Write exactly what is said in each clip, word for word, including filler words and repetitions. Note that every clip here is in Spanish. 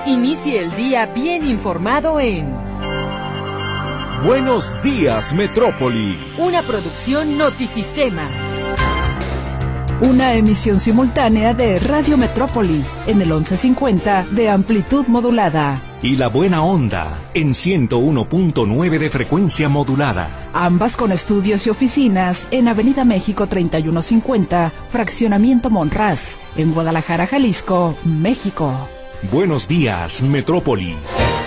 Inicie el día bien informado en Buenos Días, Metrópoli. Una producción Notisistema. Una emisión simultánea de Radio Metrópoli en el once cincuenta de amplitud modulada. Y La Buena Onda en ciento uno punto nueve de frecuencia modulada. Ambas con estudios y oficinas en Avenida México treinta y uno cincuenta, Fraccionamiento Monraz, en Guadalajara, Jalisco, México. Buenos días, Metrópoli.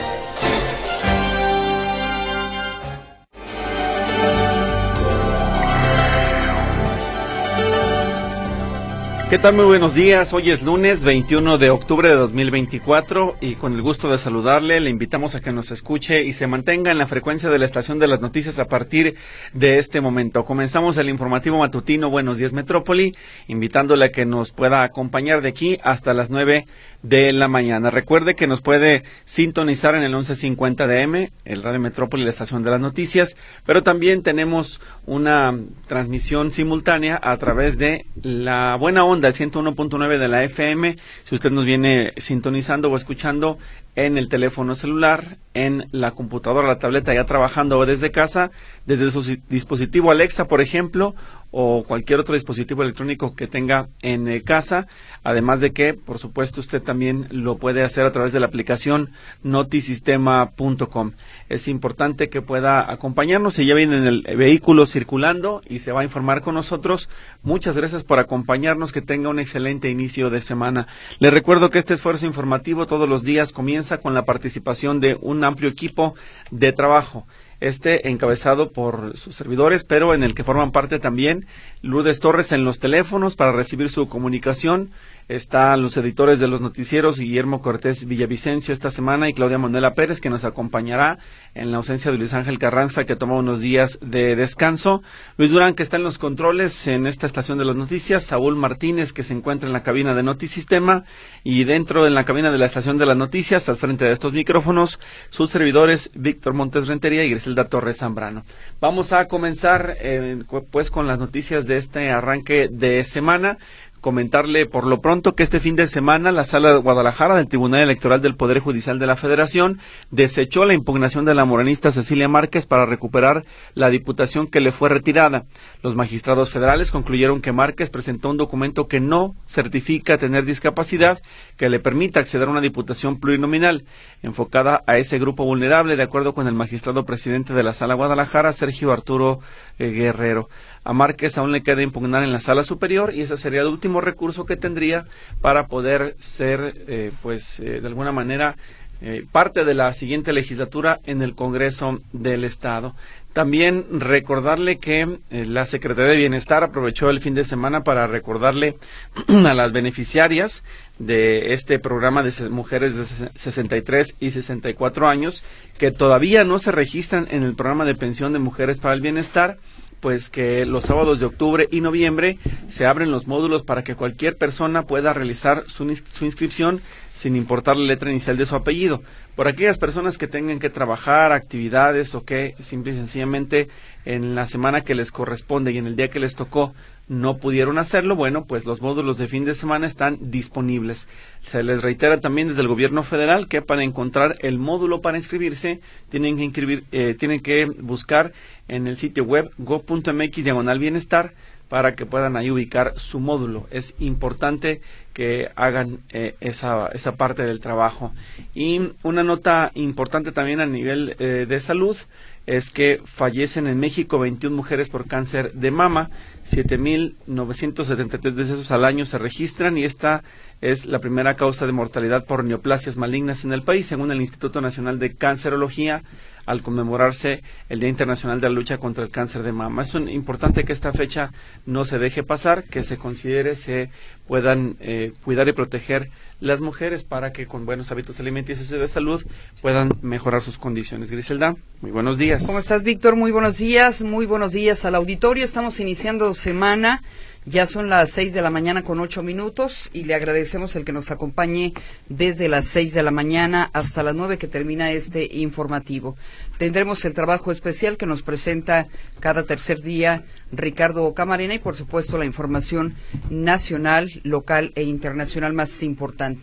¿Qué tal? Muy buenos días. Hoy es lunes veintiuno de octubre de dos mil veinticuatro y con el gusto de saludarle, le invitamos a que nos escuche y se mantenga en la frecuencia de la estación de las noticias a partir de este momento. Comenzamos el informativo matutino Buenos Días Metrópoli, invitándole a que nos pueda acompañar de aquí hasta las nueve de la mañana. Recuerde que nos puede sintonizar en el once cincuenta de eme, el Radio Metrópoli, la estación de las noticias, pero también tenemos una transmisión simultánea a través de La Buena Onda, el ciento uno punto nueve de la efe eme, si usted nos viene sintonizando o escuchando en el teléfono celular, en la computadora, la tableta, ya trabajando desde casa, desde su dispositivo Alexa, por ejemplo, o cualquier otro dispositivo electrónico que tenga en eh, casa, además de que, por supuesto, usted también lo puede hacer a través de la aplicación notisistema punto com. Es importante que pueda acompañarnos, si ya viene en el vehículo circulando y se va a informar con nosotros. Muchas gracias por acompañarnos, que tenga un excelente inicio de semana. Les recuerdo que este esfuerzo informativo todos los días comienza con la participación de un amplio equipo de trabajo. Este encabezado por sus servidores, pero en el que forman parte también Lourdes Torres en los teléfonos para recibir su comunicación. Están los editores de los noticieros, Guillermo Cortés Villavicencio esta semana y Claudia Manuela Pérez, que nos acompañará en la ausencia de Luis Ángel Carranza, que toma unos días de descanso. Luis Durán, que está en los controles en esta estación de las noticias. Saúl Martínez, que se encuentra en la cabina de Notisistema, y dentro en la cabina de la estación de las noticias, al frente de estos micrófonos, sus servidores Víctor Montes Rentería y Griselda Torres Zambrano. Vamos a comenzar eh, pues con las noticias de este arranque de semana. Comentarle por lo pronto que este fin de semana la Sala de Guadalajara del Tribunal Electoral del Poder Judicial de la Federación desechó la impugnación de la morenista Cecilia Márquez para recuperar la diputación que le fue retirada. Los magistrados federales concluyeron que Márquez presentó un documento que no certifica tener discapacidad que le permita acceder a una diputación plurinominal enfocada a ese grupo vulnerable, de acuerdo con el magistrado presidente de la Sala Guadalajara, Sergio Arturo eh, Guerrero. A Márquez aún le queda impugnar en la Sala Superior y ese sería el último recurso que tendría para poder ser, eh, pues, eh, de alguna manera, eh, parte de la siguiente legislatura en el Congreso del Estado. También recordarle que eh, la Secretaría de Bienestar aprovechó el fin de semana para recordarle a las beneficiarias de este programa de mujeres de sesenta y tres y sesenta y cuatro años que todavía no se registran en el programa de pensión de mujeres para el bienestar, pues que los sábados de octubre y noviembre se abren los módulos para que cualquier persona pueda realizar su, su inscripción sin importar la letra inicial de su apellido. Por aquellas personas que tengan que trabajar, actividades o que simple y sencillamente en la semana que les corresponde y en el día que les tocó no pudieron hacerlo, bueno, pues los módulos de fin de semana están disponibles. Se les reitera también desde el gobierno federal que para encontrar el módulo para inscribirse tienen que inscribir, eh, tienen que buscar en el sitio web go punto mx diagonal bienestar para que puedan ahí ubicar su módulo. Es importante que hagan eh, esa, esa parte del trabajo. Y una nota importante también a nivel eh, de salud es que fallecen en México veintiuna mujeres por cáncer de mama, siete mil novecientos setenta y tres decesos al año se registran y esta es la primera causa de mortalidad por neoplasias malignas en el país, según el Instituto Nacional de Cancerología, al conmemorarse el Día Internacional de la Lucha contra el Cáncer de Mama. Es un, importante que esta fecha no se deje pasar, que se considere, se puedan eh, cuidar y proteger las mujeres para que con buenos hábitos alimenticios y de salud puedan mejorar sus condiciones. Griselda, muy buenos días. ¿Cómo estás, Víctor? Muy buenos días, muy buenos días al auditorio. Estamos iniciando semana. Ya son las seis de la mañana con ocho minutos y le agradecemos el que nos acompañe desde las seis de la mañana hasta las nueve que termina este informativo. Tendremos el trabajo especial que nos presenta cada tercer día Ricardo Camarena y por supuesto la información nacional, local e internacional más importante.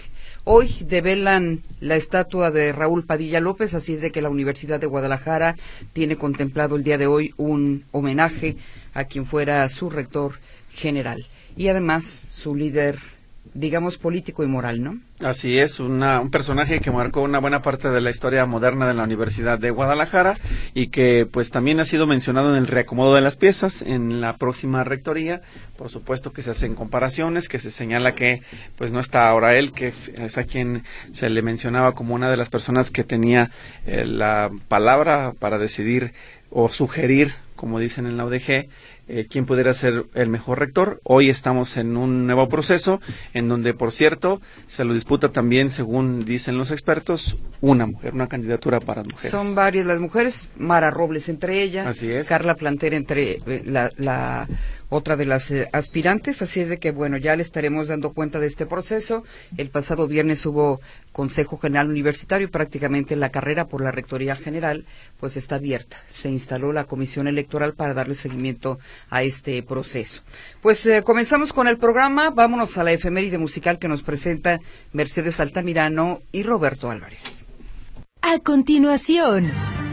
Hoy develan la estatua de Raúl Padilla López, así es de que la Universidad de Guadalajara tiene contemplado el día de hoy un homenaje a quien fuera su rector general y además su líder, digamos, político y moral, ¿no? Así es, una, un personaje que marcó una buena parte de la historia moderna de la Universidad de Guadalajara y que pues también ha sido mencionado en el reacomodo de las piezas en la próxima rectoría. Por supuesto que se hacen comparaciones, que se señala que pues no está ahora él, que es a quien se le mencionaba como una de las personas que tenía eh, la palabra para decidir o sugerir, como dicen en la U D G, eh, quién pudiera ser el mejor rector. Hoy estamos en un nuevo proceso, en donde, por cierto, se lo disputa también, según dicen los expertos, una mujer, una candidatura para mujeres. Son varias las mujeres, Mara Robles entre ellas, así es, Carla Planter entre eh, la, la otra de las eh, aspirantes, así es de que, bueno, ya le estaremos dando cuenta de este proceso. El pasado viernes hubo Consejo General Universitario, prácticamente la carrera por la Rectoría General, pues está abierta. Se instaló la Comisión Electoral para darle seguimiento a este proceso. Pues eh, comenzamos con el programa, vámonos a la efeméride musical que nos presenta Mercedes Altamirano y Roberto Álvarez. A continuación,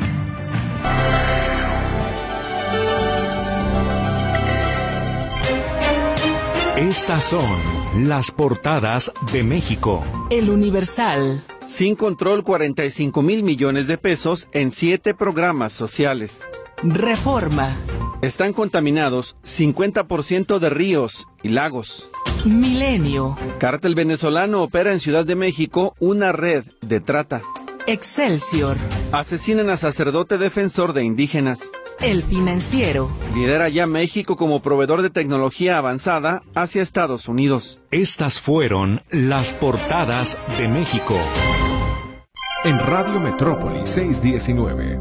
estas son las portadas de México. El Universal. Sin control, cuarenta y cinco mil millones de pesos en siete programas sociales. Reforma. Están contaminados cincuenta por ciento de ríos y lagos. Milenio. Cártel venezolano opera en Ciudad de México una red de trata. Excelsior. Asesinan a sacerdote defensor de indígenas. El Financiero. Lidera ya México como proveedor de tecnología avanzada hacia Estados Unidos. Estas fueron las portadas de México. En Radio Metrópoli seiscientos diecinueve.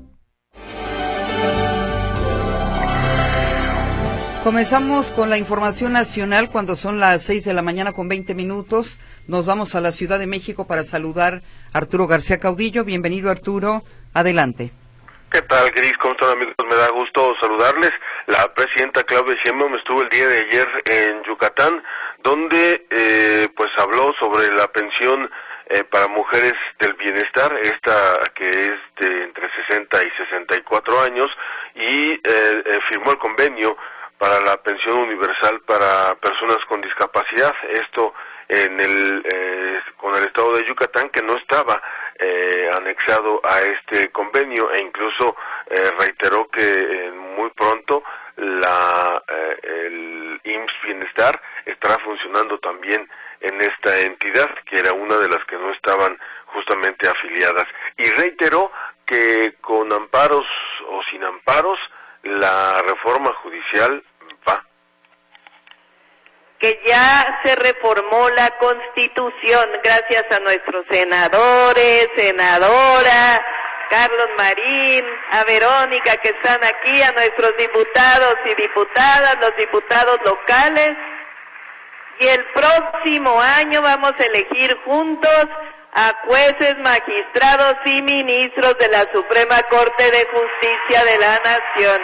Comenzamos con la información nacional cuando son las seis de la mañana con veinte minutos. Nos vamos a la Ciudad de México para saludar a Arturo García Caudillo. Bienvenido, Arturo. Adelante. ¿Qué tal, Gris? ¿Cómo están, amigos? Me da gusto saludarles. La presidenta Claudia Sheinbaum estuvo el día de ayer en Yucatán, donde eh, pues habló sobre la pensión eh, para mujeres del bienestar, esta que es de entre sesenta y sesenta y cuatro años, y eh, eh, firmó el convenio para la pensión universal para personas con discapacidad, esto en el eh, con el estado de Yucatán, que no estaba eh, anexado a este convenio, e incluso eh, reiteró que eh, muy pronto la eh, el I M S S Bienestar estará funcionando también en esta entidad, que era una de las que no estaban justamente afiliadas, y reiteró que con amparos o sin amparos la reforma judicial va. Que ya se reformó la Constitución gracias a nuestros senadores, senadora, Carlos Marín, a Verónica que están aquí, a nuestros diputados y diputadas, los diputados locales, y el próximo año vamos a elegir juntos a jueces, magistrados y ministros de la Suprema Corte de Justicia de la Nación.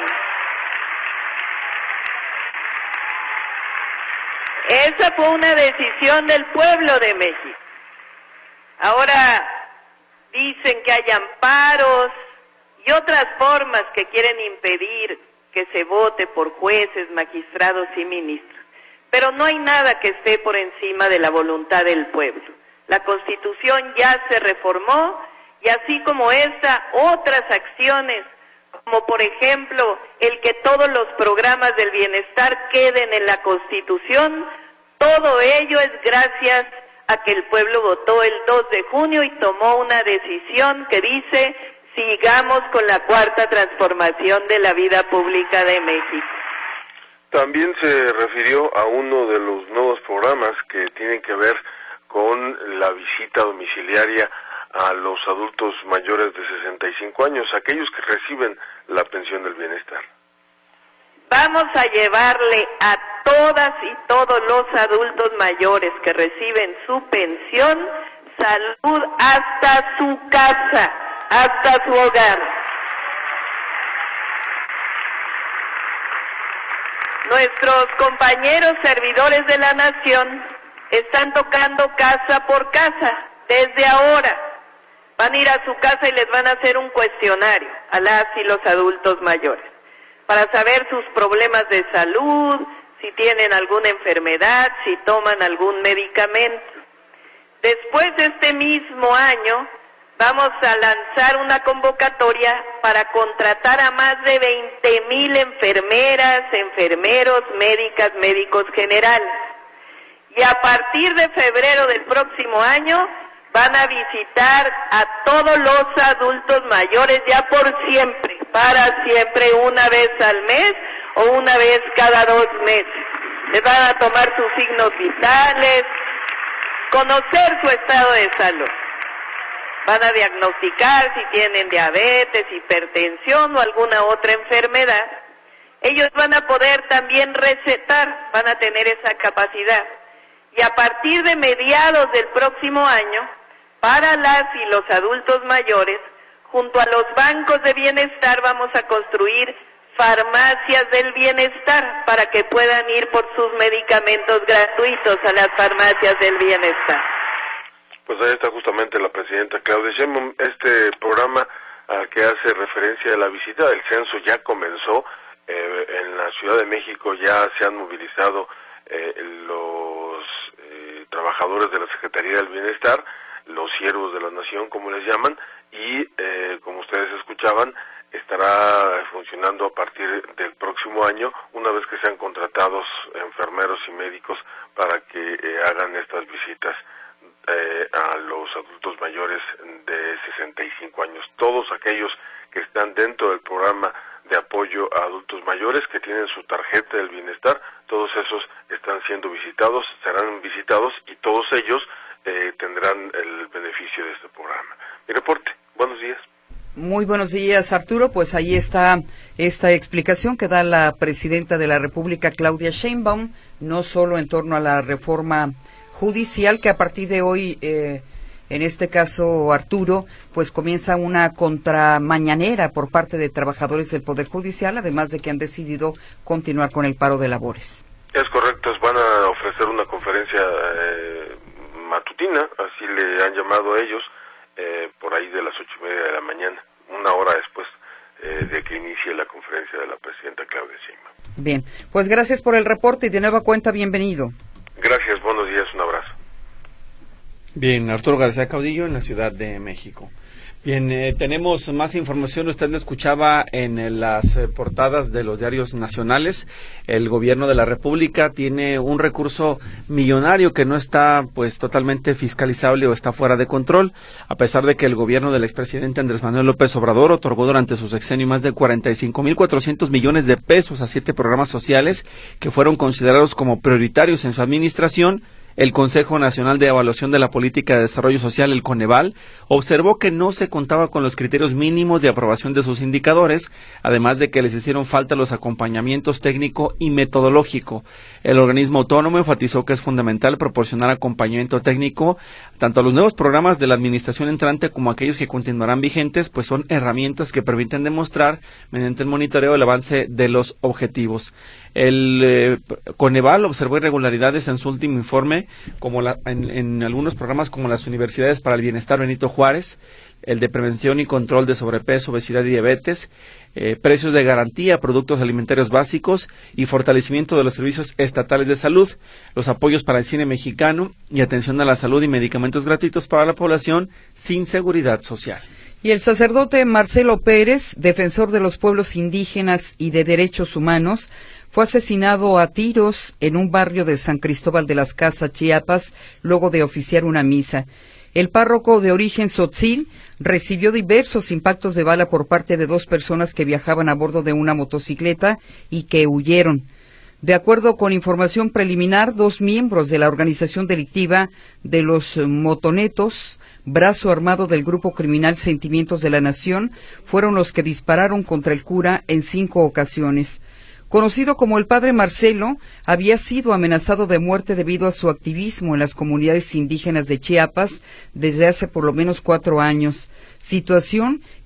Esa fue una decisión del pueblo de México. Ahora dicen que hay amparos y otras formas que quieren impedir que se vote por jueces, magistrados y ministros. Pero no hay nada que esté por encima de la voluntad del pueblo. La Constitución ya se reformó, y así como esta, otras acciones, como por ejemplo el que todos los programas del bienestar queden en la Constitución, todo ello es gracias a que el pueblo votó el dos de junio y tomó una decisión que dice: sigamos con la cuarta transformación de la vida pública de México. También se refirió a uno de los nuevos programas que tienen que ver con la visita domiciliaria a los adultos mayores de sesenta y cinco años, aquellos que reciben la pensión del bienestar. Vamos a llevarle a todas y todos los adultos mayores que reciben su pensión salud hasta su casa, hasta su hogar. Nuestros compañeros servidores de la nación están tocando casa por casa, desde ahora. Van a ir a su casa y les van a hacer un cuestionario a las y los adultos mayores, para saber sus problemas de salud, si tienen alguna enfermedad, si toman algún medicamento. Después de este mismo año, vamos a lanzar una convocatoria para contratar a más de veinte mil enfermeras, enfermeros, médicas, médicos generales. Y a partir de febrero del próximo año, van a visitar a todos los adultos mayores ya por siempre, para siempre, una vez al mes o una vez cada dos meses. Les van a tomar sus signos vitales, conocer su estado de salud. Van a diagnosticar si tienen diabetes, hipertensión o alguna otra enfermedad. Ellos van a poder también recetar, van a tener esa capacidad. Y a partir de mediados del próximo año, para las y los adultos mayores, junto a los bancos de bienestar vamos a construir farmacias del bienestar para que puedan ir por sus medicamentos gratuitos a las farmacias del bienestar. Pues ahí está justamente la presidenta Claudia Sheinbaum. Este programa al que hace referencia a la visita del censo ya comenzó. Eh, en la Ciudad de México ya se han movilizado eh, los eh, trabajadores de la Secretaría del Bienestar, los siervos de la nación, como les llaman, y eh, como ustedes escuchaban, estará funcionando a partir del próximo año, una vez que sean contratados enfermeros y médicos para que eh, hagan estas visitas eh, a los adultos mayores de sesenta y cinco años. Todos aquellos que están dentro del programa de apoyo a adultos mayores, que tienen su tarjeta del bienestar, todos esos están siendo visitados, serán visitados y todos ellos eh, tendrán el beneficio de este programa. Mi reporte, buenos días. Muy buenos días, Arturo. Pues ahí está esta explicación que da la presidenta de la República, Claudia Sheinbaum, no solo en torno a la reforma judicial, que a partir de hoy, eh, en este caso, Arturo, pues comienza una contramañanera por parte de trabajadores del Poder Judicial, además de que han decidido continuar con el paro de labores. Es correcto, van a ofrecer una conferencia eh, matutina, así le han llamado ellos, eh, por ahí de las ocho y media de la mañana, una hora después eh, de que inicie la conferencia de la presidenta Claudia Sheinbaum. Bien, pues gracias por el reporte y de nueva cuenta, bienvenido. Gracias, buenos días, un abrazo. Bien, Arturo García Caudillo en la Ciudad de México. Bien, eh, tenemos más información, usted lo escuchaba en eh, las eh, portadas de los diarios nacionales. El gobierno de la República tiene un recurso millonario que no está pues totalmente fiscalizable o está fuera de control, a pesar de que el gobierno del expresidente Andrés Manuel López Obrador otorgó durante su sexenio más de cuarenta y cinco mil cuatrocientos millones de pesos a siete programas sociales que fueron considerados como prioritarios en su administración. El Consejo Nacional de Evaluación de la Política de Desarrollo Social, el Coneval, observó que no se contaba con los criterios mínimos de aprobación de sus indicadores, además de que les hicieron falta los acompañamientos técnico y metodológico. El organismo autónomo enfatizó que es fundamental proporcionar acompañamiento técnico tanto a los nuevos programas de la administración entrante como a aquellos que continuarán vigentes, pues son herramientas que permiten demostrar, mediante el monitoreo, el avance de los objetivos. El eh, Coneval observó irregularidades en su último informe, como la, en, en algunos programas como las Universidades para el Bienestar Benito Juárez, el de Prevención y Control de Sobrepeso, Obesidad y Diabetes, eh, precios de garantía, productos alimentarios básicos y fortalecimiento de los servicios estatales de salud, los apoyos para el cine mexicano y atención a la salud y medicamentos gratuitos para la población sin seguridad social. Y el sacerdote Marcelo Pérez, defensor de los pueblos indígenas y de derechos humanos, fue asesinado a tiros en un barrio de San Cristóbal de las Casas, Chiapas, luego de oficiar una misa. El párroco de origen tzotzil recibió diversos impactos de bala por parte de dos personas que viajaban a bordo de una motocicleta y que huyeron. De acuerdo con información preliminar, dos miembros de la organización delictiva de los Motonetos, brazo armado del grupo criminal Sentimientos de la Nación, fueron los que dispararon contra el cura en cinco ocasiones. Conocido como el Padre Marcelo, había sido amenazado de muerte debido a su activismo en las comunidades indígenas de Chiapas desde hace por lo menos cuatro años, situación que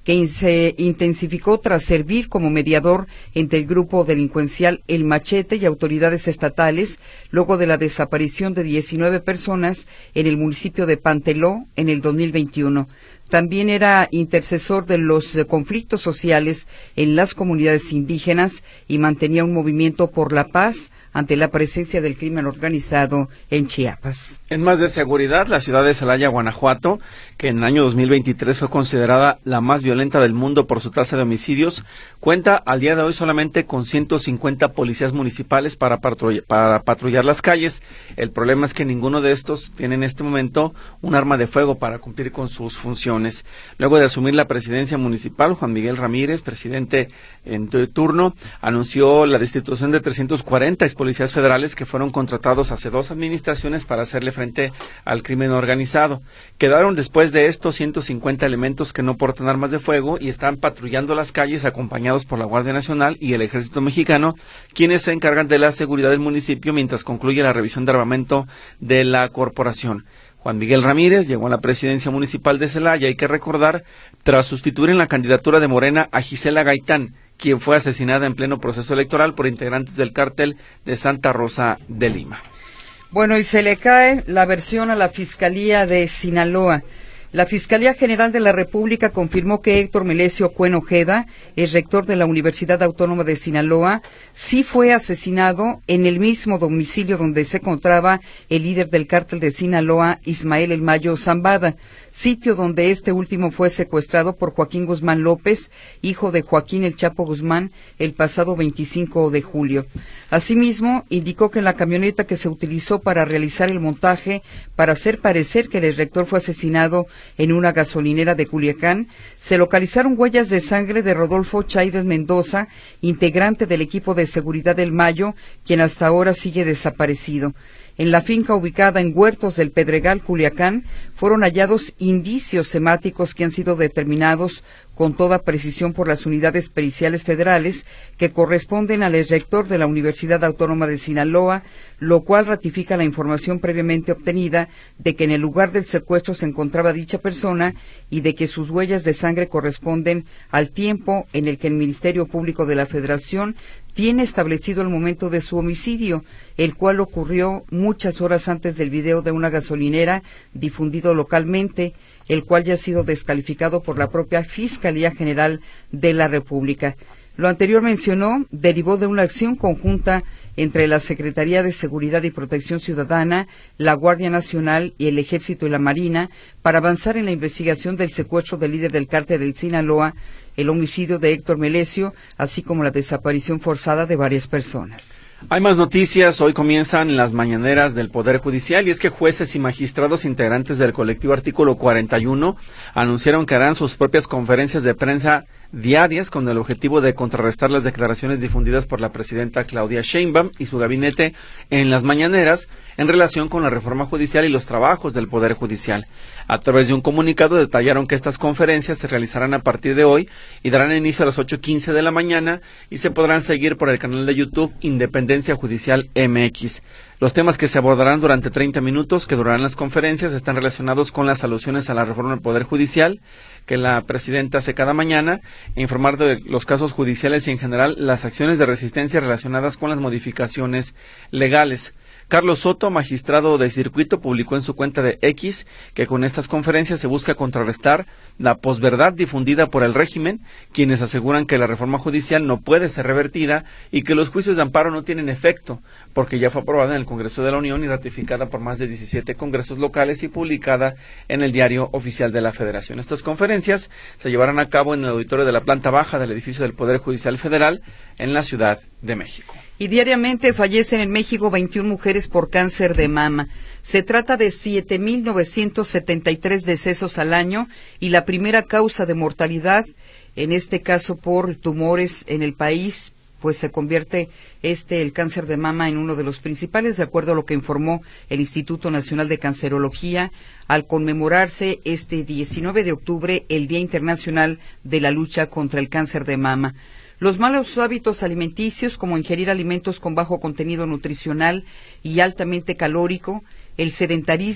que se intensificó tras servir como mediador entre el grupo delincuencial El Machete y autoridades estatales, luego de la desaparición de diecinueve personas en el municipio de Panteló en el dos mil veintiuno. También era intercesor de los conflictos sociales en las comunidades indígenas y mantenía un movimiento por la paz ante la presencia del crimen organizado en Chiapas. En más de seguridad, la ciudad de Celaya, Guanajuato, que en el año dos mil veintitrés fue considerada la más violenta del mundo por su tasa de homicidios, cuenta al día de hoy solamente con ciento cincuenta policías municipales para, patrull- para patrullar las calles. El problema es que ninguno de estos tiene en este momento un arma de fuego para cumplir con sus funciones. Luego de asumir la presidencia municipal, Juan Miguel Ramírez, presidente en turno, anunció la destitución de trescientos cuarenta policías federales que fueron contratados hace dos administraciones para hacerle frente al crimen organizado. Quedaron después de estos ciento cincuenta elementos que no portan armas de fuego y están patrullando las calles acompañados por la Guardia Nacional y el Ejército Mexicano, quienes se encargan de la seguridad del municipio mientras concluye la revisión de armamento de la corporación. Juan Miguel Ramírez llegó a la presidencia municipal de Celaya, hay que recordar, tras sustituir en la candidatura de Morena a Gisela Gaitán, quien fue asesinada en pleno proceso electoral por integrantes del cártel de Santa Rosa de Lima. Bueno, y se le cae la versión a la Fiscalía de Sinaloa. La Fiscalía General de la República confirmó que Héctor Melesio Cuen Ojeda, el rector de la Universidad Autónoma de Sinaloa, sí fue asesinado en el mismo domicilio donde se encontraba el líder del cártel de Sinaloa, Ismael El Mayo Zambada, sitio donde este último fue secuestrado por Joaquín Guzmán López, hijo de Joaquín El Chapo Guzmán, el pasado veinticinco de julio. Asimismo, indicó que en la camioneta que se utilizó para realizar el montaje para hacer parecer que el rector fue asesinado en una gasolinera de Culiacán, se localizaron huellas de sangre de Rodolfo Chaides Mendoza, integrante del equipo de seguridad del Mayo, quien hasta ahora sigue desaparecido. En la finca ubicada en Huertos del Pedregal, Culiacán, fueron hallados indicios semáticos que han sido determinados con toda precisión por las unidades periciales federales que corresponden al exrector de la Universidad Autónoma de Sinaloa, lo cual ratifica la información previamente obtenida de que en el lugar del secuestro se encontraba dicha persona y de que sus huellas de sangre corresponden al tiempo en el que el Ministerio Público de la Federación tiene establecido el momento de su homicidio, el cual ocurrió muchas horas antes del video de una gasolinera difundido localmente, el cual ya ha sido descalificado por la propia Fiscalía General de la República. Lo anterior mencionó derivó de una acción conjunta entre la Secretaría de Seguridad y Protección Ciudadana, la Guardia Nacional y el Ejército y la Marina para avanzar en la investigación del secuestro del líder del cártel del Sinaloa, el homicidio de Héctor Melesio, así como la desaparición forzada de varias personas. Hay más noticias. Hoy comienzan las mañaneras del Poder Judicial y es que jueces y magistrados integrantes del colectivo Artículo cuarenta y uno anunciaron que harán sus propias conferencias de prensa diarias con el objetivo de contrarrestar las declaraciones difundidas por la presidenta Claudia Sheinbaum y su gabinete en las mañaneras en relación con la reforma judicial y los trabajos del Poder Judicial. A través de un comunicado detallaron que estas conferencias se realizarán a partir de hoy y darán inicio a las ocho quince de la mañana y se podrán seguir por el canal de YouTube Independencia Judicial M X. Los temas que se abordarán durante treinta minutos que durarán las conferencias están relacionados con las alusiones a la reforma del Poder Judicial que la presidenta hace cada mañana, e informar de los casos judiciales y en general las acciones de resistencia relacionadas con las modificaciones legales. Carlos Soto, magistrado de circuito, publicó en su cuenta de X que con estas conferencias se busca contrarrestar la posverdad difundida por el régimen, quienes aseguran que la reforma judicial no puede ser revertida y que los juicios de amparo no tienen efecto, porque ya fue aprobada en el Congreso de la Unión y ratificada por más de diecisiete congresos locales y publicada en el Diario Oficial de la Federación. Estas conferencias se llevarán a cabo en el auditorio de la planta baja del edificio del Poder Judicial Federal en la Ciudad de México. Y diariamente fallecen en México veintiuna mujeres por cáncer de mama. Se trata de siete mil novecientos setenta y tres decesos al año y la primera causa de mortalidad, en este caso por tumores en el país, pues se convierte este el cáncer de mama en uno de los principales, de acuerdo a lo que informó el Instituto Nacional de Cancerología, al conmemorarse este diecinueve de octubre el Día Internacional de la Lucha contra el Cáncer de Mama. Los malos hábitos alimenticios, como ingerir alimentos con bajo contenido nutricional y altamente calórico, el sedentarismo,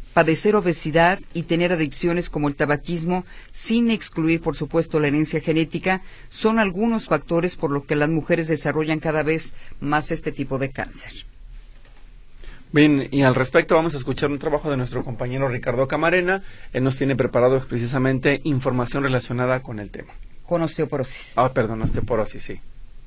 padecer obesidad y tener adicciones como el tabaquismo, sin excluir, por supuesto, la herencia genética, son algunos factores por los que las mujeres desarrollan cada vez más este tipo de cáncer. Bien, y al respecto vamos a escuchar un trabajo de nuestro compañero Ricardo Camarena. Él nos tiene preparado precisamente información relacionada con el tema. Con osteoporosis. Ah, perdón, osteoporosis, sí.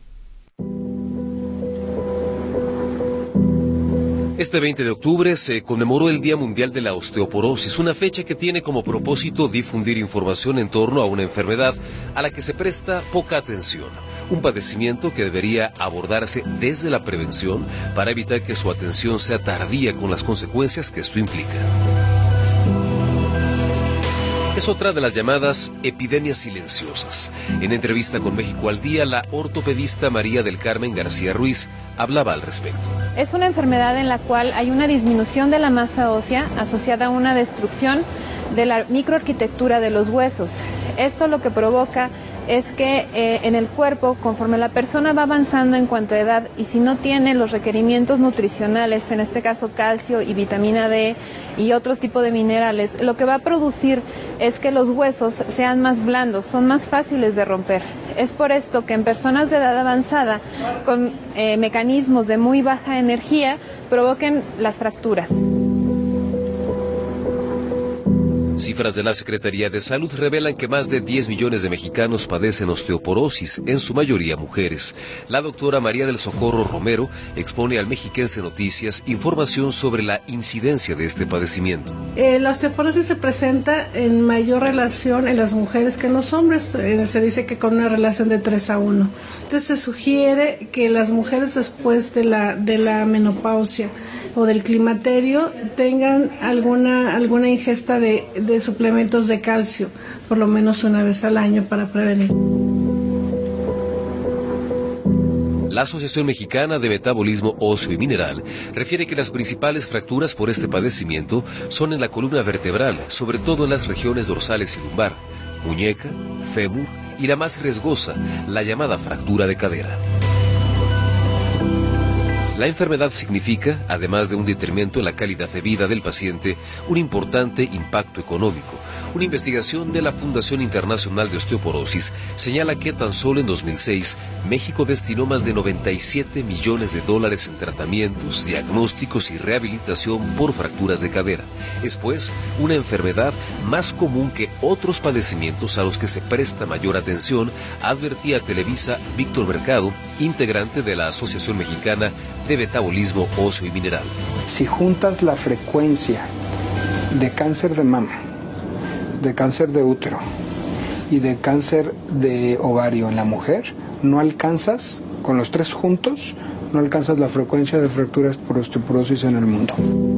Este veinte de octubre se conmemoró el Día Mundial de la Osteoporosis, una fecha que tiene como propósito difundir información en torno a una enfermedad a la que se presta poca atención, un padecimiento que debería abordarse desde la prevención para evitar que su atención sea tardía con las consecuencias que esto implica. Es otra de las llamadas epidemias silenciosas. En entrevista con México al Día, la ortopedista María del Carmen García Ruiz hablaba al respecto. Es una enfermedad en la cual hay una disminución de la masa ósea asociada a una destrucción de la microarquitectura de los huesos. Esto lo que provoca es que eh, en el cuerpo, conforme la persona va avanzando en cuanto a edad y si no tiene los requerimientos nutricionales, en este caso calcio y vitamina D y otros tipos de minerales, lo que va a producir es que los huesos sean más blandos, son más fáciles de romper. Es por esto que en personas de edad avanzada, con eh, mecanismos de muy baja energía, provoquen las fracturas. Cifras de la Secretaría de Salud revelan que más de diez millones de mexicanos padecen osteoporosis, en su mayoría mujeres. La doctora María del Socorro Romero expone al Mexiquense Noticias información sobre la incidencia de este padecimiento. Eh, la osteoporosis se presenta en mayor relación en las mujeres que en los hombres. Eh, se dice que con una relación de tres a uno. Entonces se sugiere que las mujeres después de la, de la menopausia o del climaterio tengan alguna, alguna ingesta de, de suplementos de calcio, por lo menos una vez al año para prevenir. La Asociación Mexicana de Metabolismo Óseo y Mineral refiere que las principales fracturas por este padecimiento son en la columna vertebral, sobre todo en las regiones dorsales y lumbar, muñeca, fémur y la más riesgosa, la llamada fractura de cadera. La enfermedad significa, además de un detrimento en la calidad de vida del paciente, un importante impacto económico. Una investigación de la Fundación Internacional de Osteoporosis señala que tan solo en dos mil seis, México destinó más de noventa y siete millones de dólares en tratamientos, diagnósticos y rehabilitación por fracturas de cadera. Es pues una enfermedad más común que otros padecimientos a los que se presta mayor atención, advertía a Televisa Víctor Mercado, integrante de la Asociación Mexicana de Metabolismo Óseo y Mineral. Si juntas la frecuencia de cáncer de mama, de cáncer de útero y de cáncer de ovario en la mujer, no alcanzas, con los tres juntos, no alcanzas la frecuencia de fracturas por osteoporosis en el mundo.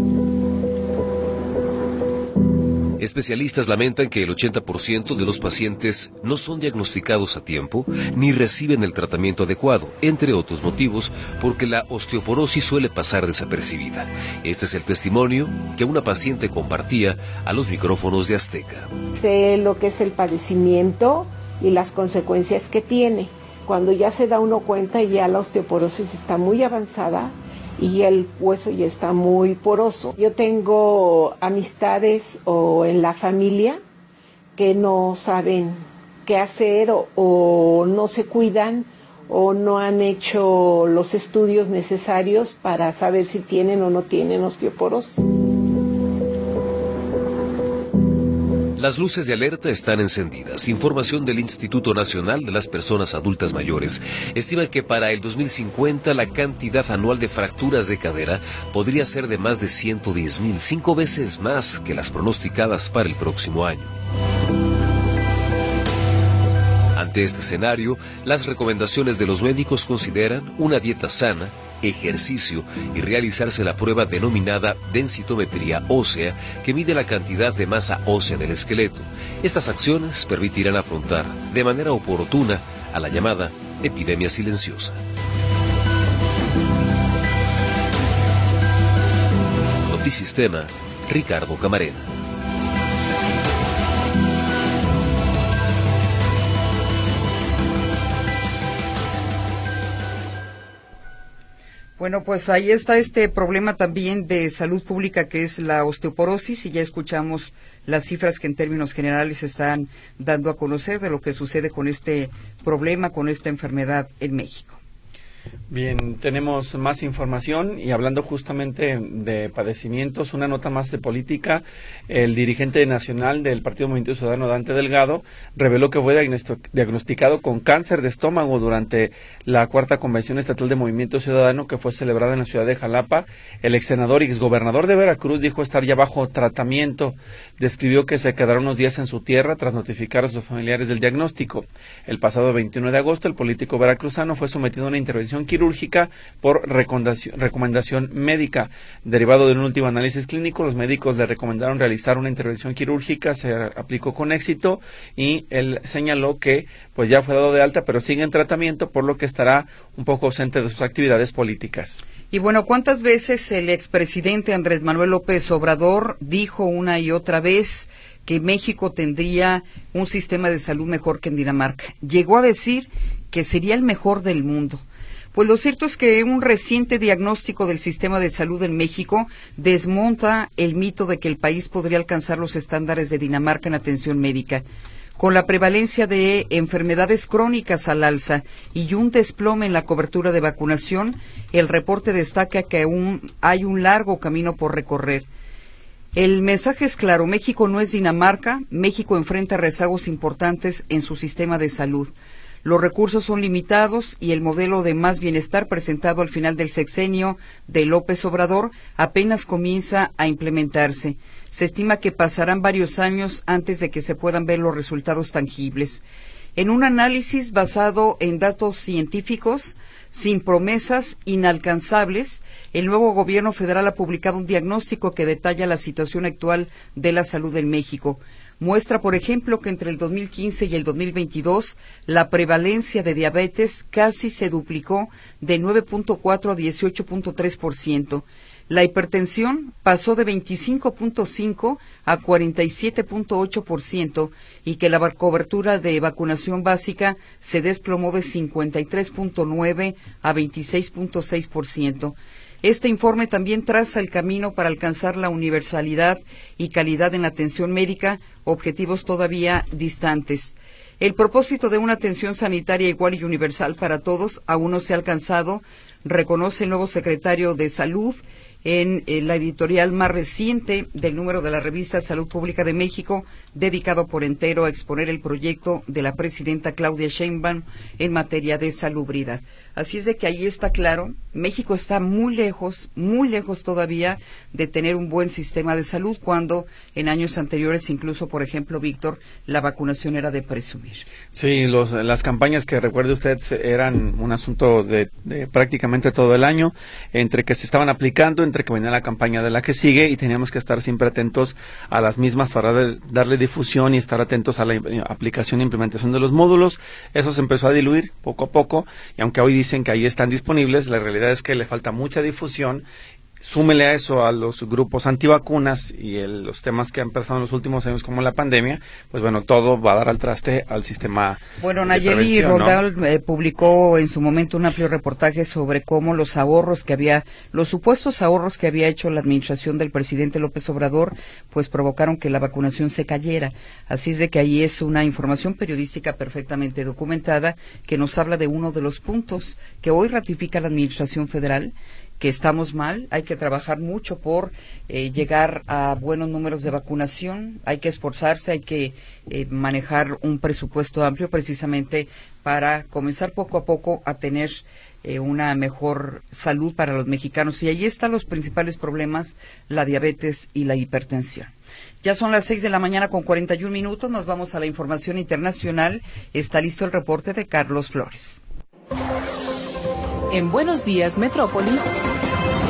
Especialistas lamentan que el ochenta por ciento de los pacientes no son diagnosticados a tiempo ni reciben el tratamiento adecuado, entre otros motivos, porque la osteoporosis suele pasar desapercibida. Este es el testimonio que una paciente compartía a los micrófonos de Azteca. Sé lo que es el padecimiento y las consecuencias que tiene. Cuando ya se da uno cuenta y ya la osteoporosis está muy avanzada, y el hueso ya está muy poroso. Yo tengo amistades o en la familia que no saben qué hacer o, o no se cuidan o no han hecho los estudios necesarios para saber si tienen o no tienen osteoporosis. Las luces de alerta están encendidas. Información del Instituto Nacional de las Personas Adultas Mayores estima que para el dos mil cincuenta la cantidad anual de fracturas de cadera podría ser de más de ciento diez mil, cinco veces más que las pronosticadas para el próximo año. Ante este escenario, las recomendaciones de los médicos consideran una dieta sana, ejercicio y realizarse la prueba denominada densitometría ósea, que mide la cantidad de masa ósea del esqueleto. Estas acciones permitirán afrontar de manera oportuna a la llamada epidemia silenciosa. Notisistema, Ricardo Camarena. Bueno, pues ahí está este problema también de salud pública que es la osteoporosis y ya escuchamos las cifras que en términos generales están dando a conocer de lo que sucede con este problema, con esta enfermedad en México. Bien, tenemos más información y hablando justamente de padecimientos, una nota más de política. El dirigente nacional del Partido Movimiento Ciudadano, Dante Delgado, reveló que fue diagnosticado con cáncer de estómago durante la cuarta convención estatal de Movimiento Ciudadano que fue celebrada en la ciudad de Jalapa. El ex senador y exgobernador de Veracruz dijo estar ya bajo tratamiento. Describió que se quedará unos días en su tierra tras notificar a sus familiares del diagnóstico. El pasado veintiuno de agosto, el político veracruzano fue sometido a una intervención quirúrgica por recomendación, recomendación médica. Derivado de un último análisis clínico, los médicos le recomendaron realizar una intervención quirúrgica, se aplicó con éxito y él señaló que pues ya fue dado de alta, pero sigue en tratamiento, por lo que estará un poco ausente de sus actividades políticas. Y bueno, ¿cuántas veces el expresidente Andrés Manuel López Obrador dijo una y otra vez que México tendría un sistema de salud mejor que en Dinamarca? Llegó a decir que sería el mejor del mundo. Pues lo cierto es que un reciente diagnóstico del sistema de salud en México desmonta el mito de que el país podría alcanzar los estándares de Dinamarca en atención médica. Con la prevalencia de enfermedades crónicas al alza y un desplome en la cobertura de vacunación, el reporte destaca que aún hay un largo camino por recorrer. El mensaje es claro, México no es Dinamarca, México enfrenta rezagos importantes en su sistema de salud. Los recursos son limitados y el modelo de más bienestar presentado al final del sexenio de López Obrador apenas comienza a implementarse. Se estima que pasarán varios años antes de que se puedan ver los resultados tangibles. En un análisis basado en datos científicos, sin promesas inalcanzables, el nuevo gobierno federal ha publicado un diagnóstico que detalla la situación actual de la salud en México. Muestra, por ejemplo, que entre el dos mil quince y el dos mil veintidós la prevalencia de diabetes casi se duplicó de nueve punto cuatro a dieciocho punto tres por ciento. La hipertensión pasó de veinticinco punto cinco a cuarenta y siete punto ocho por ciento y que la cobertura de vacunación básica se desplomó de cincuenta y tres punto nueve a veintiséis punto seis por ciento. Este informe también traza el camino para alcanzar la universalidad y calidad en la atención médica, objetivos todavía distantes. El propósito de una atención sanitaria igual y universal para todos aún no se ha alcanzado, reconoce el nuevo secretario de Salud en eh, la editorial más reciente del número de la revista Salud Pública de México, dedicado por entero a exponer el proyecto de la presidenta Claudia Sheinbaum en materia de salubridad. Así es de que ahí está claro, México está muy lejos, muy lejos todavía de tener un buen sistema de salud, cuando en años anteriores, incluso, por ejemplo, Víctor, la vacunación era de presumir. Sí, los, las campañas que recuerde usted eran un asunto de, de prácticamente todo el año, entre que se estaban aplicando, entre que venía la campaña de la que sigue, y teníamos que estar siempre atentos a las mismas para de, darle difusión y estar atentos a la aplicación e implementación de los módulos. Eso se empezó a diluir poco a poco, y aunque hoy dicen que ahí están disponibles, la realidad es que le falta mucha difusión. Súmele a eso a los grupos antivacunas y el, los temas que han pasado en los últimos años, como la pandemia, pues bueno, todo va a dar al traste al sistema. Bueno, Nayeli Roldán, ¿no? eh, publicó en su momento un amplio reportaje sobre cómo los ahorros que había, los supuestos ahorros que había hecho la administración del presidente López Obrador, pues provocaron que la vacunación se cayera. Así es de que ahí es una información periodística perfectamente documentada que nos habla de uno de los puntos que hoy ratifica la administración federal, que estamos mal, hay que trabajar mucho por eh, llegar a buenos números de vacunación, hay que esforzarse, hay que eh, manejar un presupuesto amplio precisamente para comenzar poco a poco a tener eh, una mejor salud para los mexicanos. Y ahí están los principales problemas, la diabetes y la hipertensión. Ya son las seis de la mañana con cuarenta y un minutos, nos vamos a la información internacional. Está listo el reporte de Carlos Flores. En Buenos Días, Metrópoli,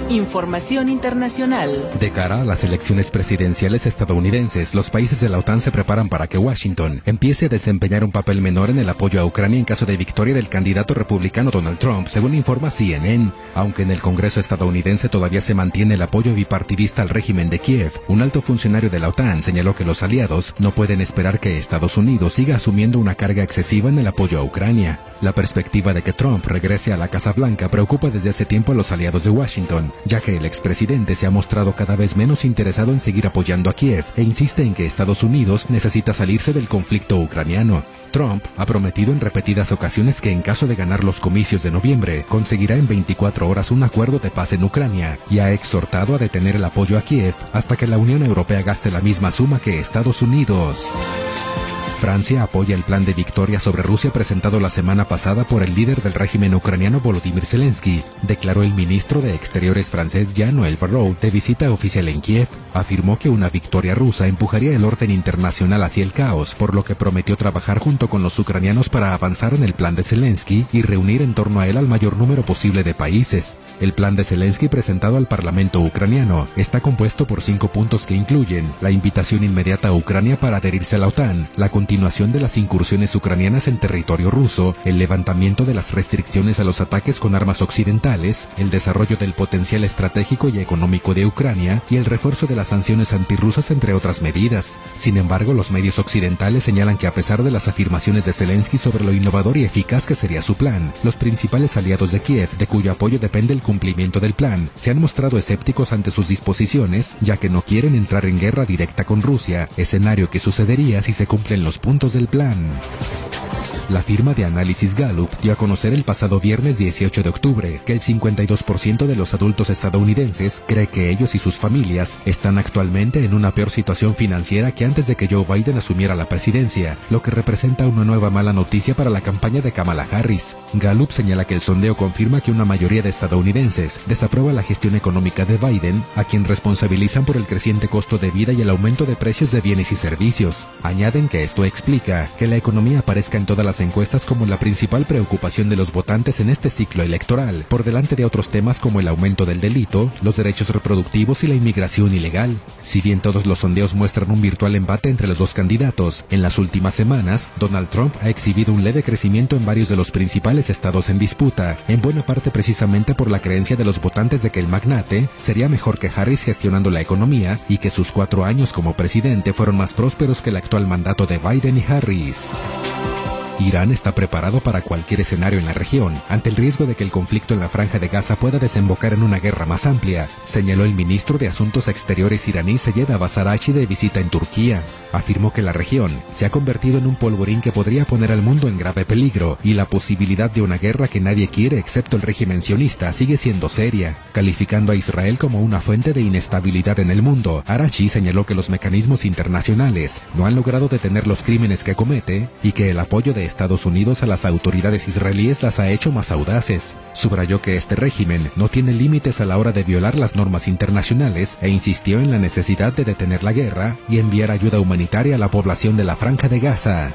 Información internacional. De cara a las elecciones presidenciales estadounidenses, los países de la OTAN se preparan para que Washington empiece a desempeñar un papel menor en el apoyo a Ucrania en caso de victoria del candidato republicano Donald Trump, según informa C N N. Aunque en el Congreso estadounidense todavía se mantiene el apoyo bipartidista al régimen de Kiev, un alto funcionario de la OTAN señaló que los aliados no pueden esperar que Estados Unidos siga asumiendo una carga excesiva en el apoyo a Ucrania. La perspectiva de que Trump regrese a la Casa Blanca preocupa desde hace tiempo a los aliados de Washington, ya que el expresidente se ha mostrado cada vez menos interesado en seguir apoyando a Kiev e insiste en que Estados Unidos necesita salirse del conflicto ucraniano. Trump ha prometido en repetidas ocasiones que en caso de ganar los comicios de noviembre, conseguirá en veinticuatro horas un acuerdo de paz en Ucrania y ha exhortado a detener el apoyo a Kiev hasta que la Unión Europea gaste la misma suma que Estados Unidos. Francia apoya el plan de victoria sobre Rusia presentado la semana pasada por el líder del régimen ucraniano Volodymyr Zelensky, declaró el ministro de Exteriores francés Jean-Noël Barrot de visita oficial en Kiev. Afirmó que una victoria rusa empujaría el orden internacional hacia el caos, por lo que prometió trabajar junto con los ucranianos para avanzar en el plan de Zelensky y reunir en torno a él al mayor número posible de países. El plan de Zelensky presentado al Parlamento ucraniano está compuesto por cinco puntos que incluyen la invitación inmediata a Ucrania para adherirse a la OTAN, la continuación de las incursiones ucranianas en territorio ruso, el levantamiento de las restricciones a los ataques con armas occidentales, el desarrollo del potencial estratégico y económico de Ucrania y el refuerzo de las sanciones antirrusas, entre otras medidas. Sin embargo, los medios occidentales señalan que a pesar de las afirmaciones de Zelensky sobre lo innovador y eficaz que sería su plan, los principales aliados de Kiev, de cuyo apoyo depende el cumplimiento del plan, se han mostrado escépticos ante sus disposiciones, ya que no quieren entrar en guerra directa con Rusia, escenario que sucedería si se cumplen los puntos del plan. La firma de análisis Gallup dio a conocer el pasado viernes dieciocho de octubre que el cincuenta y dos por ciento de los adultos estadounidenses cree que ellos y sus familias están actualmente en una peor situación financiera que antes de que Joe Biden asumiera la presidencia, lo que representa una nueva mala noticia para la campaña de Kamala Harris. Gallup señala que el sondeo confirma que una mayoría de estadounidenses desaprueba la gestión económica de Biden, a quien responsabilizan por el creciente costo de vida y el aumento de precios de bienes y servicios. Añaden que esto explica que la economía aparezca en todas las encuestas como la principal preocupación de los votantes en este ciclo electoral, por delante de otros temas como el aumento del delito, los derechos reproductivos y la inmigración ilegal. Si bien todos los sondeos muestran un virtual empate entre los dos candidatos, en las últimas semanas, Donald Trump ha exhibido un leve crecimiento en varios de los principales estados en disputa, en buena parte precisamente por la creencia de los votantes de que el magnate sería mejor que Harris gestionando la economía y que sus cuatro años como presidente fueron más prósperos que el actual mandato de Biden y Harris. Irán está preparado para cualquier escenario en la región, ante el riesgo de que el conflicto en la Franja de Gaza pueda desembocar en una guerra más amplia, señaló el ministro de Asuntos Exteriores iraní Seyed Abbas Araghchi de visita en Turquía. Afirmó que la región se ha convertido en un polvorín que podría poner al mundo en grave peligro y la posibilidad de una guerra que nadie quiere excepto el régimen sionista sigue siendo seria. Calificando a Israel como una fuente de inestabilidad en el mundo, Araghchi señaló que los mecanismos internacionales no han logrado detener los crímenes que comete y que el apoyo de Estados Unidos a las autoridades israelíes las ha hecho más audaces. Subrayó que este régimen no tiene límites a la hora de violar las normas internacionales e insistió en la necesidad de detener la guerra y enviar ayuda humanitaria a la población de la Franja de Gaza.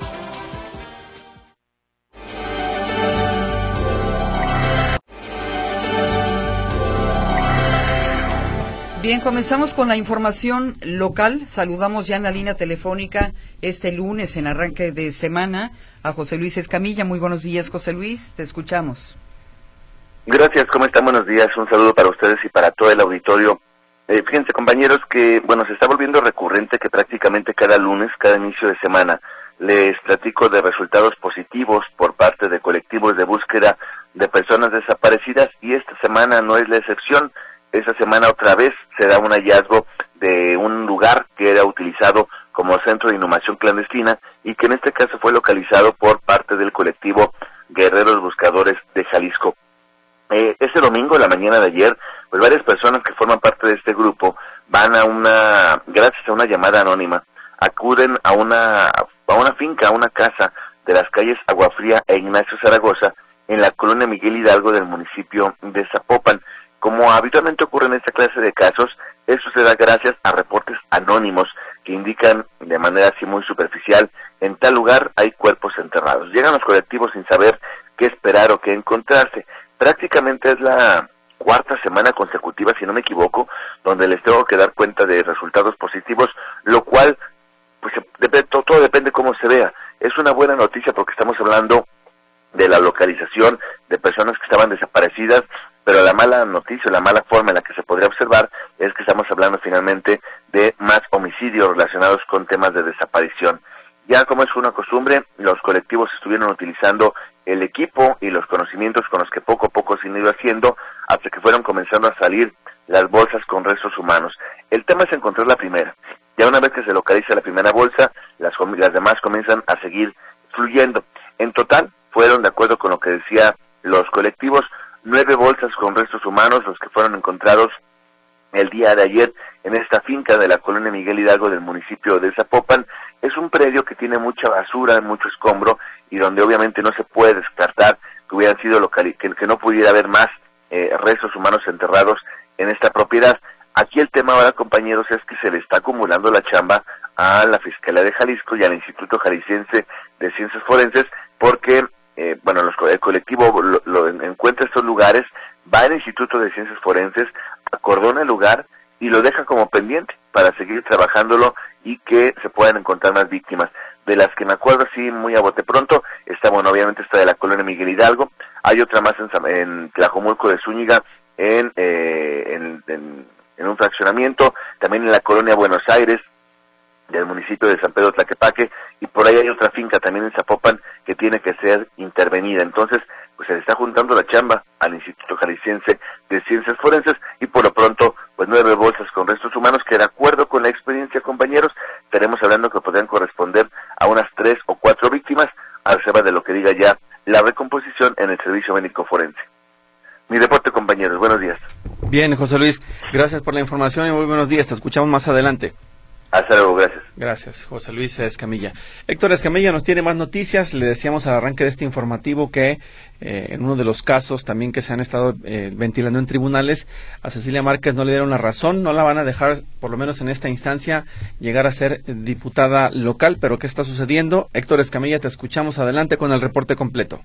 Bien, comenzamos con la información local. Saludamos ya en la línea telefónica este lunes, en arranque de semana, a José Luis Escamilla. Muy buenos días, José Luis, te escuchamos. Gracias, ¿cómo están? Buenos días, un saludo para ustedes y para todo el auditorio. Eh, fíjense, compañeros, que, bueno, se está volviendo recurrente que prácticamente cada lunes, cada inicio de semana, les platico de resultados positivos por parte de colectivos de búsqueda de personas desaparecidas, y esta semana no es la excepción. Esta semana otra vez se da un hallazgo de un lugar que era utilizado como centro de inhumación clandestina y que en este caso fue localizado por parte del colectivo Guerreros Buscadores de Jalisco. Eh, este domingo, la mañana de ayer, pues varias personas que forman parte de este grupo van a una, gracias a una llamada anónima, acuden a una, a una finca, a una casa de las calles Aguafría e Ignacio Zaragoza en la colonia Miguel Hidalgo del municipio de Zapopan. Como habitualmente ocurre en esta clase de casos, eso se da gracias a reportes anónimos que indican de manera así muy superficial: en tal lugar hay cuerpos enterrados. Llegan los colectivos sin saber qué esperar o qué encontrarse. Prácticamente es la cuarta semana consecutiva, si no me equivoco, donde les tengo que dar cuenta de resultados positivos, lo cual, pues dep- todo, todo depende cómo se vea. Es una buena noticia porque estamos hablando de la localización de personas que estaban desaparecidas, pero la mala noticia, la mala forma en la que se podría observar es que estamos hablando finalmente de más homicidios relacionados con temas de desaparición. Ya como es una costumbre, los colectivos estuvieron utilizando el equipo y los conocimientos con los que poco a poco se han ido haciendo hasta que fueron comenzando a salir las bolsas con restos humanos. El tema es encontrar la primera. Ya una vez que se localiza la primera bolsa, las, las demás comienzan a seguir fluyendo. En total, fueron, de acuerdo con lo que decía los colectivos, nueve bolsas con restos humanos los que fueron encontrados el día de ayer en esta finca de la colonia Miguel Hidalgo del municipio de Zapopan. Es un predio que tiene mucha basura, mucho escombro, y donde obviamente no se puede descartar que hubieran sido locali- que, que no pudiera haber más eh, restos humanos enterrados en esta propiedad. Aquí el tema ahora, compañeros, es que se le está acumulando la chamba a la Fiscalía de Jalisco y al Instituto Jalisciense de Ciencias Forenses, porque, eh, bueno, los, el colectivo lo, lo encuentra estos lugares, va al Instituto de Ciencias Forenses, acordona el lugar y lo deja como pendiente para seguir trabajándolo y que se puedan encontrar más víctimas. De las que me acuerdo, sí, muy a bote pronto, está, bueno, obviamente está de la colonia Miguel Hidalgo, hay otra más en, en Tlajomulco de Zúñiga, en, eh, en, en, en un fraccionamiento, también en la colonia Buenos Aires, del municipio de San Pedro Tlaquepaque, y por ahí hay otra finca también en Zapopan que tiene que ser intervenida. Entonces, pues se le está juntando la chamba al Instituto Jalisciense de Ciencias Forenses, y por lo pronto, pues nueve bolsas con restos humanos que, de acuerdo con la experiencia, compañeros, estaremos hablando que podrían corresponder a unas tres o cuatro víctimas, a reserva de lo que diga ya la recomposición en el Servicio Médico Forense. Mi reporte, compañeros, buenos días. Bien, José Luis, gracias por la información y muy buenos días, te escuchamos más adelante. Hasta luego, gracias. Gracias, José Luis Escamilla. Héctor Escamilla nos tiene más noticias. Le decíamos al arranque de este informativo que eh, en uno de los casos también que se han estado eh, ventilando en tribunales, a Cecilia Márquez no le dieron la razón, no la van a dejar, por lo menos en esta instancia, llegar a ser diputada local. Pero ¿qué está sucediendo? Héctor Escamilla, te escuchamos. Adelante con el reporte completo.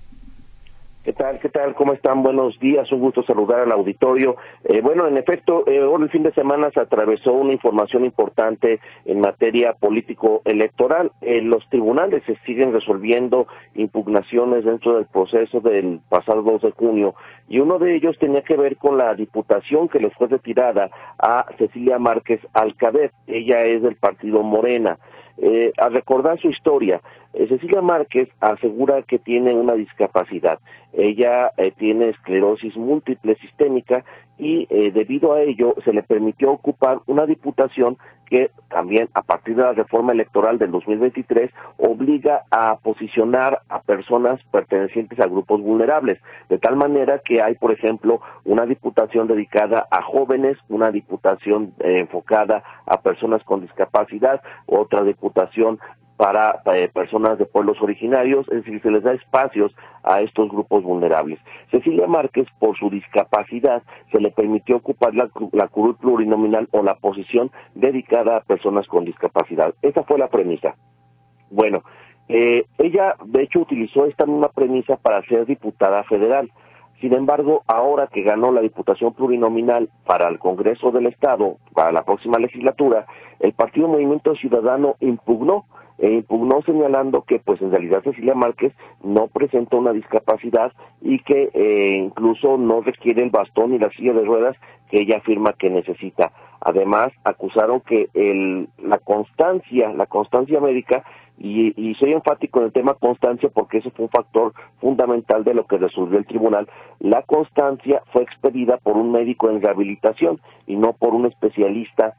¿Qué tal? ¿Qué tal? ¿Cómo están? Buenos días, un gusto saludar al auditorio. Eh, bueno, en efecto, eh, hoy el fin de semana se atravesó una información importante en materia político-electoral. Eh, los tribunales se siguen resolviendo impugnaciones dentro del proceso del pasado dos de junio, y uno de ellos tenía que ver con la diputación que le fue retirada a Cecilia Márquez Alcadet. Ella es del partido Morena. Eh, al recordar su historia, eh, Cecilia Márquez asegura que tiene una discapacidad. Ella eh, tiene esclerosis múltiple sistémica y eh, debido a ello se le permitió ocupar una diputación que también, a partir de la reforma electoral del dos mil veintitrés, obliga a posicionar a personas pertenecientes a grupos vulnerables, de tal manera que hay, por ejemplo, una diputación dedicada a jóvenes, una diputación eh, enfocada a personas con discapacidad, otra diputación para eh, personas de pueblos originarios, es decir, se les da espacios a estos grupos vulnerables. Cecilia Márquez, por su discapacidad, se le permitió ocupar la, la curul plurinominal o la posición dedicada a personas con discapacidad. Esa fue la premisa. Bueno, eh, ella de hecho utilizó esta misma premisa para ser diputada federal. Sin embargo, ahora que ganó la diputación plurinominal para el Congreso del Estado, para la próxima legislatura, el Partido Movimiento Ciudadano impugnó, e impugnó señalando que pues en realidad Cecilia Márquez no presenta una discapacidad y que eh, incluso no requiere el bastón y la silla de ruedas que ella afirma que necesita. Además, acusaron que el, la constancia, la constancia médica, y, y soy enfático en el tema constancia porque eso fue un factor fundamental de lo que resolvió el tribunal, la constancia fue expedida por un médico en rehabilitación y no por un especialista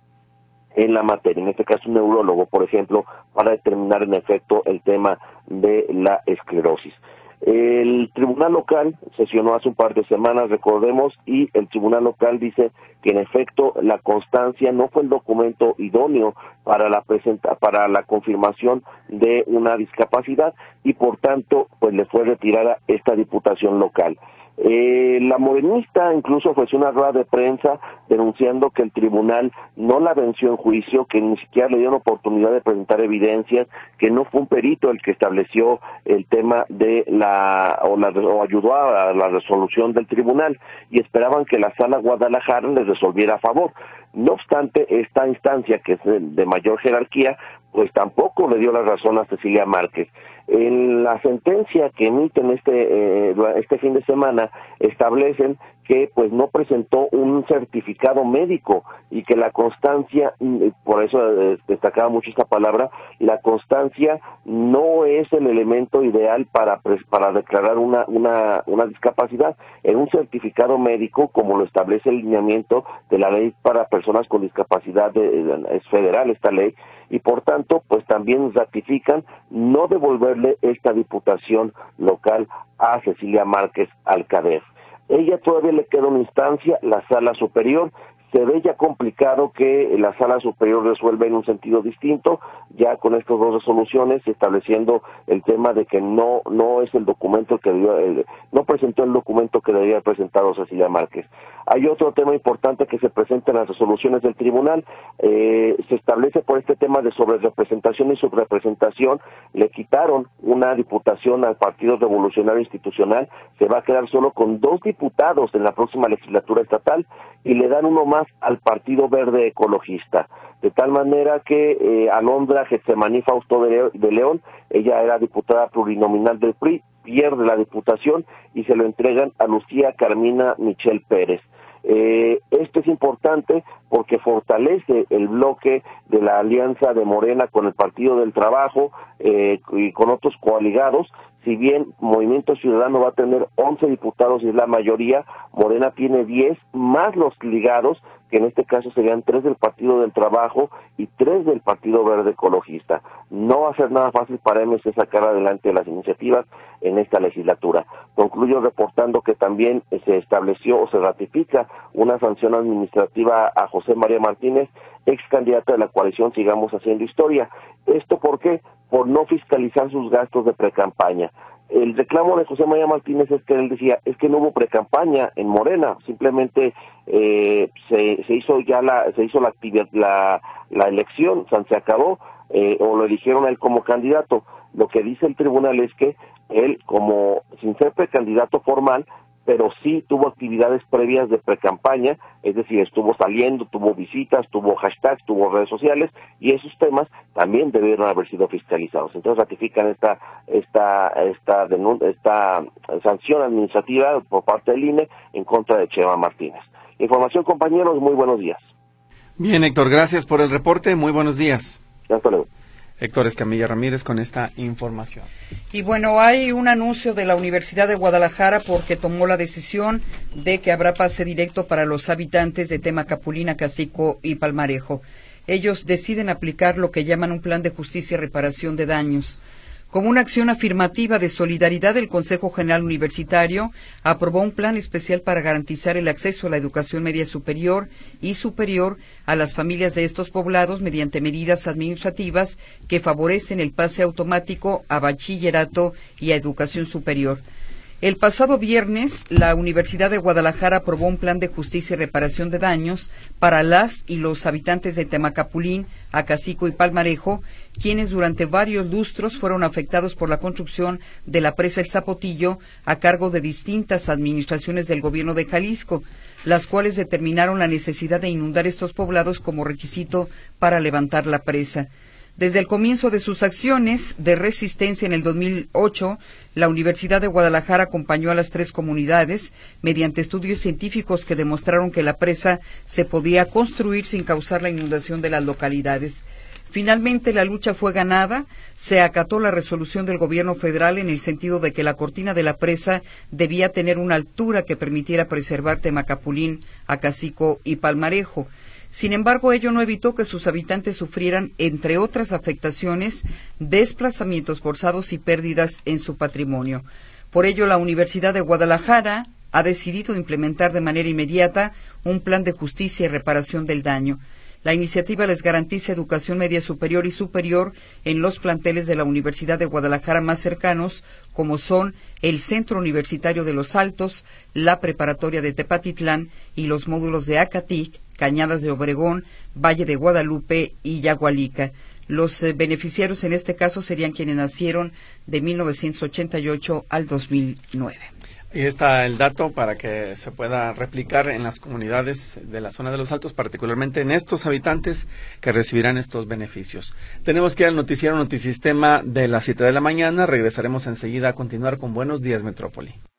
en la materia, en este caso un neurólogo, por ejemplo, para determinar en efecto el tema de la esclerosis. El tribunal local sesionó hace un par de semanas, recordemos, y el tribunal local dice que en efecto la constancia no fue el documento idóneo para la presenta, para la confirmación de una discapacidad y por tanto pues le fue retirada esta diputación local. Eh, la morenista incluso ofreció una rueda de prensa denunciando que el tribunal no la venció en juicio, que ni siquiera le dieron oportunidad de presentar evidencias, que no fue un perito el que estableció el tema de la o, la, o ayudó a la resolución del tribunal, y esperaban que la Sala Guadalajara les resolviera a favor. No obstante, esta instancia, que es de, de mayor jerarquía, pues tampoco le dio la razón a Cecilia Márquez. En la sentencia que emiten este eh, este fin de semana establecen que pues no presentó un certificado médico y que la constancia, por eso eh, destacaba mucho esta palabra, la constancia no es el elemento ideal para para declarar una una una discapacidad. En un certificado médico, como lo establece el lineamiento de la ley para personas con discapacidad, de, de, es federal esta ley, y por tanto pues también ratifican no devolverle esta diputación local a Cecilia Márquez al C A D E F. Ella todavía le queda una instancia, la Sala Superior. Se ve ya complicado que la Sala Superior resuelva en un sentido distinto, ya con estas dos resoluciones, estableciendo el tema de que no no es el documento que debió, el, no presentó el documento que debía haber presentado Cecilia Márquez. Hay otro tema importante que se presenta en las resoluciones del tribunal, eh, se establece por este tema de sobrerepresentación y subrepresentación, le quitaron una diputación al Partido Revolucionario Institucional, se va a quedar solo con dos diputados en la próxima legislatura estatal, y le dan uno más al Partido Verde Ecologista, de tal manera que eh, Alondra Getsemaní Fausto de, de León, ella era diputada plurinominal del P R I, pierde la diputación y se lo entregan a Lucía Carmina Michel Pérez. Eh, esto es importante porque fortalece el bloque de la alianza de Morena con el Partido del Trabajo eh, y con otros coaligados. Si bien Movimiento Ciudadano va a tener once diputados y es la mayoría, Morena tiene diez, más los ligados, que en este caso serían tres del Partido del Trabajo y tres del Partido Verde Ecologista. No va a ser nada fácil para M C sacar adelante las iniciativas en esta legislatura. Concluyo reportando que también se estableció o se ratifica una sanción administrativa a José María Martínez, ex candidato de la coalición Sigamos Haciendo Historia. ¿Esto por qué? Por no fiscalizar sus gastos de precampaña. El reclamo de José María Martínez es que él decía, es que no hubo precampaña en Morena, simplemente eh, se, se hizo ya la se hizo la actividad, la, la elección, o sea, se acabó, eh, o lo eligieron a él como candidato. Lo que dice el tribunal es que él, como sin ser precandidato formal, pero sí tuvo actividades previas de precampaña, es decir, estuvo saliendo, tuvo visitas, tuvo hashtags, tuvo redes sociales, y esos temas también debieron haber sido fiscalizados. Entonces ratifican esta esta esta denun- esta sanción administrativa por parte del I N E en contra de Chema Martínez. Información, compañeros, muy buenos días. Bien, Héctor, gracias por el reporte, muy buenos días. Hasta luego. Héctor Escamilla Ramírez con esta información. Y bueno, hay un anuncio de la Universidad de Guadalajara porque tomó la decisión de que habrá pase directo para los habitantes de Temacapulín, Acacico y Palmarejo. Ellos deciden aplicar lo que llaman un plan de justicia y reparación de daños. Como una acción afirmativa de solidaridad, el Consejo General Universitario aprobó un plan especial para garantizar el acceso a la educación media superior y superior a las familias de estos poblados mediante medidas administrativas que favorecen el pase automático a bachillerato y a educación superior. El pasado viernes, la Universidad de Guadalajara aprobó un plan de justicia y reparación de daños para las y los habitantes de Temacapulín, Acacico y Palmarejo, quienes durante varios lustros fueron afectados por la construcción de la presa El Zapotillo a cargo de distintas administraciones del gobierno de Jalisco, las cuales determinaron la necesidad de inundar estos poblados como requisito para levantar la presa. Desde el comienzo de sus acciones de resistencia en el dos mil ocho, la Universidad de Guadalajara acompañó a las tres comunidades mediante estudios científicos que demostraron que la presa se podía construir sin causar la inundación de las localidades. Finalmente, la lucha fue ganada, se acató la resolución del gobierno federal en el sentido de que la cortina de la presa debía tener una altura que permitiera preservar Temacapulín, Acacico y Palmarejo. Sin embargo, ello no evitó que sus habitantes sufrieran, entre otras afectaciones, desplazamientos forzados y pérdidas en su patrimonio. Por ello, la Universidad de Guadalajara ha decidido implementar de manera inmediata un plan de justicia y reparación del daño. La iniciativa les garantiza educación media superior y superior en los planteles de la Universidad de Guadalajara más cercanos, como son el Centro Universitario de Los Altos, la Preparatoria de Tepatitlán y los módulos de Acatic, Cañadas de Obregón, Valle de Guadalupe y Yagualica. Los eh, beneficiarios en este caso serían quienes nacieron de mil novecientos ochenta y ocho al dos mil nueve. Ahí está el dato para que se pueda replicar en las comunidades de la zona de Los Altos, particularmente en estos habitantes que recibirán estos beneficios. Tenemos que ir al noticiero Notisistema de las siete de la mañana. Regresaremos enseguida a continuar con Buenos Días Metrópoli.